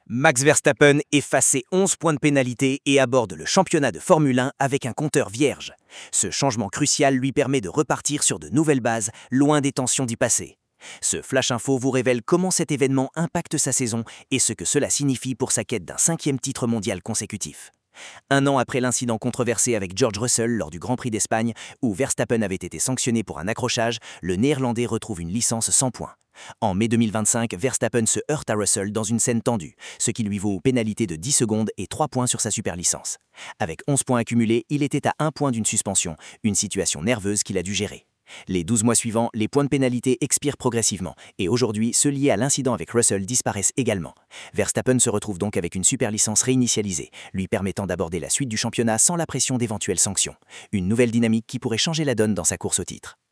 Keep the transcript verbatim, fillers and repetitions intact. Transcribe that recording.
Max Verstappen efface ses onze points de pénalité et aborde le championnat de Formule un avec un compteur vierge. Ce changement crucial lui permet de repartir sur de nouvelles bases, loin des tensions du passé. Ce Flash Info vous révèle comment cet événement impacte sa saison et ce que cela signifie pour sa quête d'un cinquième titre mondial consécutif. Un an après l'incident controversé avec George Russell lors du Grand Prix d'Espagne, où Verstappen avait été sanctionné pour un accrochage, le Néerlandais retrouve une licence sans points. En mai deux mille vingt-cinq, Verstappen se heurte à Russell dans une scène tendue, ce qui lui vaut une pénalité de dix secondes et trois points sur sa super licence. Avec onze points accumulés, il était à un point d'une suspension, une situation nerveuse qu'il a dû gérer. Les douze mois suivants, les points de pénalité expirent progressivement et aujourd'hui, ceux liés à l'incident avec Russell disparaissent également. Verstappen se retrouve donc avec une super licence réinitialisée, lui permettant d'aborder la suite du championnat sans la pression d'éventuelles sanctions. Une nouvelle dynamique qui pourrait changer la donne dans sa course au titre.